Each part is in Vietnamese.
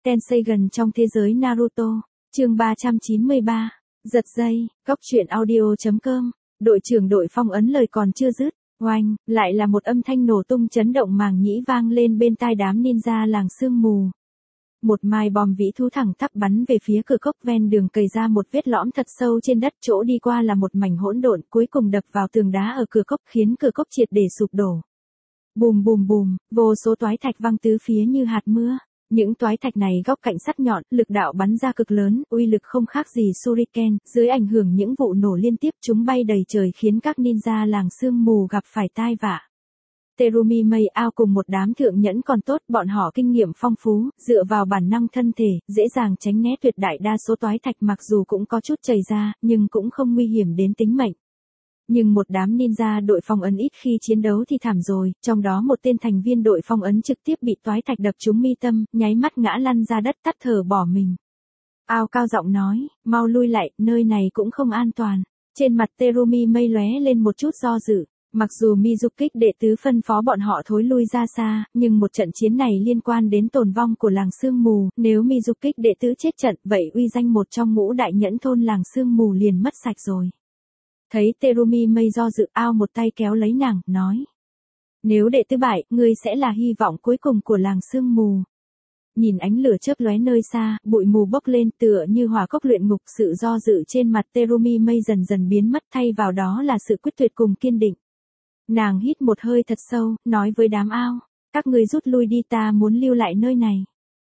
Tenseigan trong thế giới Naruto, chương 393, giật dây, góc truyện audio.com, đội trưởng đội phong ấn lời còn chưa dứt, oanh, lại là một âm thanh nổ tung chấn động màng nhĩ vang lên bên tai đám ninja làng sương mù. Một mai bom vĩ thú thẳng tắp bắn về phía cửa cốc ven đường cày ra một vết lõm thật sâu trên đất, chỗ đi qua là một mảnh hỗn độn, cuối cùng đập vào tường đá ở cửa cốc khiến cửa cốc triệt để sụp đổ. Bùm bùm bùm, vô số toái thạch văng tứ phía như hạt mưa. Những toái thạch này góc cạnh sắc nhọn, lực đạo bắn ra cực lớn, uy lực không khác gì shuriken, dưới ảnh hưởng những vụ nổ liên tiếp chúng bay đầy trời khiến các ninja làng sương mù gặp phải tai vạ. Terumi Mei Ao cùng một đám thượng nhẫn còn tốt, bọn họ kinh nghiệm phong phú, dựa vào bản năng thân thể, dễ dàng tránh né tuyệt đại đa số toái thạch, mặc dù cũng có chút chảy ra, nhưng cũng không nguy hiểm đến tính mệnh. Nhưng một đám ninja đội phong ấn ít khi chiến đấu thì thảm rồi, trong đó một tên thành viên đội phong ấn trực tiếp bị toái thạch đập trúng mi tâm, nháy mắt ngã lăn ra đất tắt thở bỏ mình. Ao cao giọng nói, mau lui lại, nơi này cũng không an toàn. Trên mặt Terumi Mei lóe lên một chút do dự. Mặc dù Mizukik đệ tứ phân phó bọn họ thối lui ra xa, nhưng một trận chiến này liên quan đến tồn vong của làng sương mù, nếu Mizukik đệ tứ chết trận, vậy uy danh một trong ngũ đại nhẫn thôn làng sương mù liền mất sạch rồi. Thấy Terumi Mei do dự, Ao một tay kéo lấy nàng, nói. Nếu đệ tứ bại, ngươi sẽ là hy vọng cuối cùng của làng sương mù. Nhìn ánh lửa chớp lóe nơi xa, bụi mù bốc lên tựa như hỏa cốc luyện ngục, sự do dự trên mặt Terumi Mei dần dần biến mất, thay vào đó là sự quyết tuyệt cùng kiên định. Nàng hít một hơi thật sâu, nói với đám Ao, các ngươi rút lui đi, ta muốn lưu lại nơi này.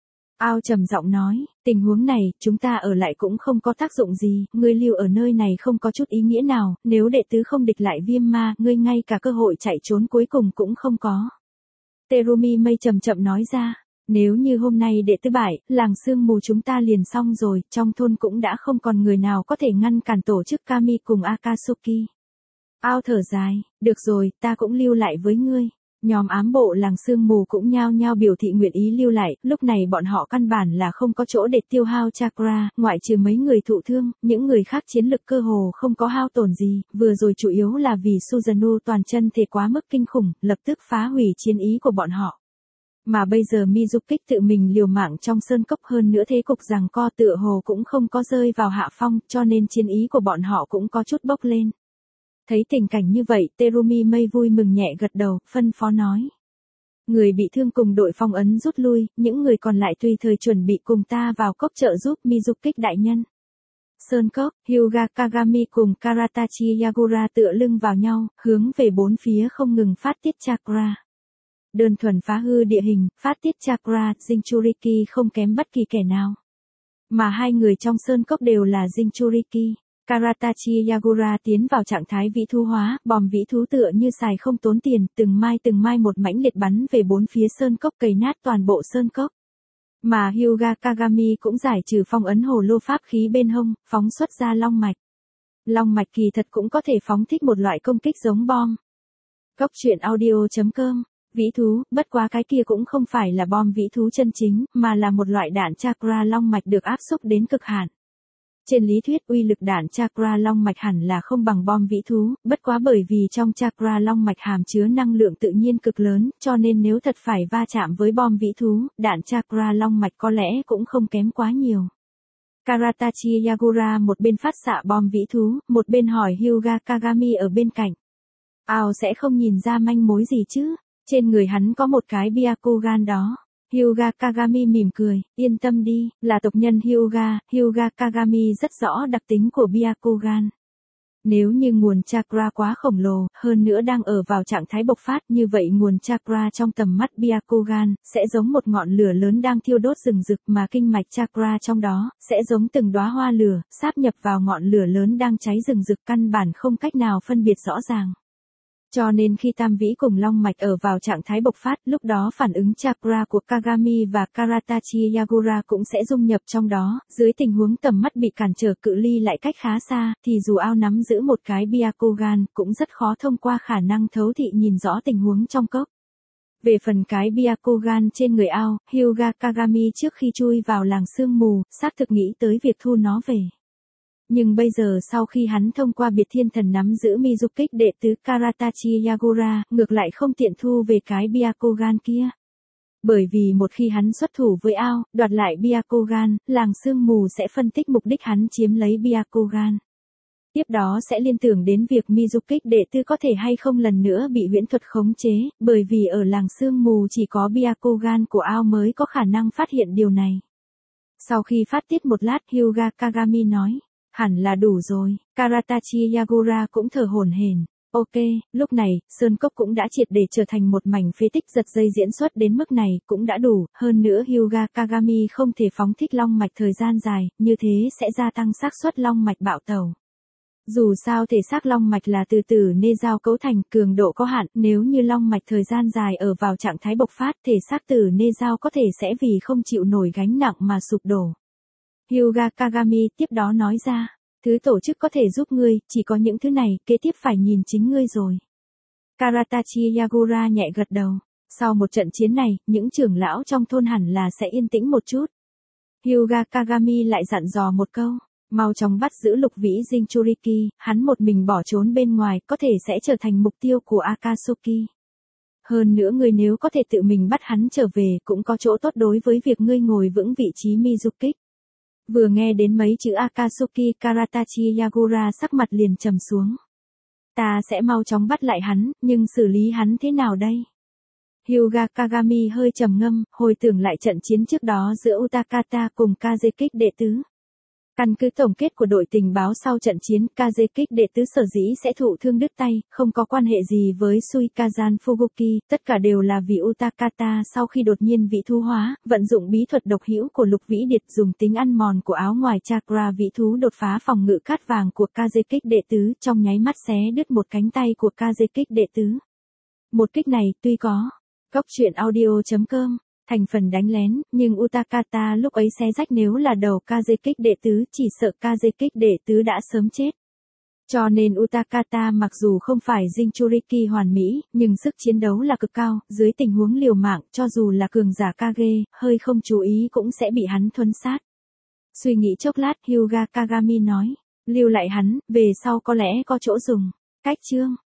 Ao trầm giọng nói, tình huống này, chúng ta ở lại cũng không có tác dụng gì, ngươi lưu ở nơi này không có chút ý nghĩa nào, nếu đệ tứ không địch lại viêm ma, ngươi ngay cả cơ hội chạy trốn cuối cùng cũng không có. Terumi Mei chậm chậm nói ra, nếu như hôm nay đệ tứ bại, làng sương mù chúng ta liền xong rồi, trong thôn cũng đã không còn người nào có thể ngăn cản tổ chức Kami cùng Akatsuki. Ao thở dài, được rồi, ta cũng lưu lại với ngươi. Nhóm ám bộ làng sương mù cũng nhao nhao biểu thị nguyện ý lưu lại, lúc này bọn họ căn bản là không có chỗ để tiêu hao chakra, ngoại trừ mấy người thụ thương, những người khác chiến lực cơ hồ không có hao tổn gì, vừa rồi chủ yếu là vì Susanoo toàn chân thể quá mức kinh khủng, lập tức phá hủy chiến ý của bọn họ. Mà bây giờ Mizukik tự mình liều mạng trong sơn cốc, hơn nữa thế cục giằng co tựa hồ cũng không có rơi vào hạ phong, cho nên chiến ý của bọn họ cũng có chút bốc lên. Thấy tình cảnh như vậy, Terumi Mei vui mừng nhẹ gật đầu, phân phó nói. Người bị thương cùng đội phong ấn rút lui, những người còn lại tùy thời chuẩn bị cùng ta vào cốc trợ giúp Mizukik đại nhân. Sơn cốc, Hyuga Kagami cùng Karatachi Yagura tựa lưng vào nhau, hướng về bốn phía không ngừng phát tiết chakra. Đơn thuần phá hư địa hình, phát tiết chakra, Jinchuriki không kém bất kỳ kẻ nào. Mà hai người trong sơn cốc đều là Jinchuriki. Karatachi Yagura tiến vào trạng thái vĩ thú hóa, bom vĩ thú tựa như xài không tốn tiền, từng mai một mãnh liệt bắn về bốn phía sơn cốc, cày nát toàn bộ sơn cốc. Mà Hyuga Kagami cũng giải trừ phong ấn hồ lô pháp khí bên hông, phóng xuất ra long mạch. Long mạch kỳ thật cũng có thể phóng thích một loại công kích giống bom. Góc truyện audio.com, vĩ thú, bất quá cái kia cũng không phải là bom vĩ thú chân chính, mà là một loại đạn chakra long mạch được áp xúc đến cực hạn. Trên lý thuyết uy lực đạn chakra long mạch hẳn là không bằng bom vĩ thú, bất quá bởi vì trong chakra long mạch hàm chứa năng lượng tự nhiên cực lớn, cho nên nếu thật phải va chạm với bom vĩ thú, đạn chakra long mạch có lẽ cũng không kém quá nhiều. Karatachi Yagura một bên phát xạ bom vĩ thú, một bên hỏi Hyuga Kagami ở bên cạnh. Ao sẽ không nhìn ra manh mối gì chứ, trên người hắn có một cái Byakugan đó. Hyuga Kagami mỉm cười, yên tâm đi, là tộc nhân Hyuga Kagami rất rõ đặc tính của Byakugan. Nếu như nguồn chakra quá khổng lồ, hơn nữa đang ở vào trạng thái bộc phát, như vậy nguồn chakra trong tầm mắt Byakugan, sẽ giống một ngọn lửa lớn đang thiêu đốt rừng rực, mà kinh mạch chakra trong đó, sẽ giống từng đóa hoa lửa, sáp nhập vào ngọn lửa lớn đang cháy rừng rực, căn bản không cách nào phân biệt rõ ràng. Cho nên khi tam vĩ cùng long mạch ở vào trạng thái bộc phát, lúc đó phản ứng chakra của Kagami và Karatachi Yagura cũng sẽ dung nhập trong đó, dưới tình huống tầm mắt bị cản trở, cự ly lại cách khá xa, thì dù Ao nắm giữ một cái Byakugan, cũng rất khó thông qua khả năng thấu thị nhìn rõ tình huống trong cốc. Về phần cái Byakugan trên người Ao, Hyuga Kagami trước khi chui vào làng sương mù, xác thực nghĩ tới việc thu nó về. Nhưng bây giờ sau khi hắn thông qua biệt thiên thần nắm giữ Mizukik đệ tứ Karatachi Yagura, ngược lại không tiện thu về cái Byakugan kia. Bởi vì một khi hắn xuất thủ với Ao, đoạt lại Byakugan, làng sương mù sẽ phân tích mục đích hắn chiếm lấy Byakugan. Tiếp đó sẽ liên tưởng đến việc Mizukik đệ tử có thể hay không lần nữa bị huyễn thuật khống chế, bởi vì ở làng sương mù chỉ có Byakugan của Ao mới có khả năng phát hiện điều này. Sau khi phát tiết một lát, Hyuga Kagami nói, hẳn là đủ rồi. Karatachi Yagura cũng thở hổn hển. Ok, lúc này, Sơn Cốc cũng đã triệt để trở thành một mảnh phế tích, giật dây diễn xuất đến mức này cũng đã đủ, hơn nữa Hyuga Kagami không thể phóng thích long mạch thời gian dài, như thế sẽ gia tăng xác suất long mạch bạo tẩu. Dù sao thể xác long mạch là từ tử nê giao cấu thành, cường độ có hạn, nếu như long mạch thời gian dài ở vào trạng thái bộc phát, thể xác tử nê giao có thể sẽ vì không chịu nổi gánh nặng mà sụp đổ. Hyuga Kagami tiếp đó nói ra, thứ tổ chức có thể giúp ngươi, chỉ có những thứ này, kế tiếp phải nhìn chính ngươi rồi. Karatachi Yagura nhẹ gật đầu. Sau một trận chiến này, những trưởng lão trong thôn hẳn là sẽ yên tĩnh một chút. Hyuga Kagami lại dặn dò một câu, mau chóng bắt giữ Lục Vĩ Jinchuriki, hắn một mình bỏ trốn bên ngoài, có thể sẽ trở thành mục tiêu của Akatsuki. Hơn nữa ngươi nếu có thể tự mình bắt hắn trở về, cũng có chỗ tốt đối với việc ngươi ngồi vững vị trí Mizukik. Vừa nghe đến mấy chữ Akatsuki, Karatachi Yagura sắc mặt liền trầm xuống. Ta sẽ mau chóng bắt lại hắn, nhưng xử lý hắn thế nào đây? Hyuga Kagami hơi trầm ngâm, hồi tưởng lại trận chiến trước đó giữa Utakata cùng Kazekik đệ tứ. Căn cứ tổng kết của đội tình báo sau trận chiến, Kazekik đệ tứ sở dĩ sẽ thụ thương đứt tay, không có quan hệ gì với Suikazan Fuguki, tất cả đều là vì Utakata sau khi đột nhiên vị thú hóa, vận dụng bí thuật độc hữu của Lục Vĩ Điệt, dùng tính ăn mòn của áo ngoài chakra vị thú đột phá phòng ngự cát vàng của Kazekik đệ tứ, trong nháy mắt xé đứt một cánh tay của Kazekik đệ tứ. Một kích này, tuy có góc truyện audio.com thành phần đánh lén, nhưng Utakata lúc ấy xé rách nếu là đầu Kazekik đệ tứ, chỉ sợ Kazekik đệ tứ đã sớm chết. Cho nên Utakata mặc dù không phải Jinchuriki hoàn mỹ, nhưng sức chiến đấu là cực cao, dưới tình huống liều mạng, cho dù là cường giả Kage, hơi không chú ý cũng sẽ bị hắn thuần sát. Suy nghĩ chốc lát, Hyuga Kagami nói, lưu lại hắn, về sau có lẽ có chỗ dùng. Cách chương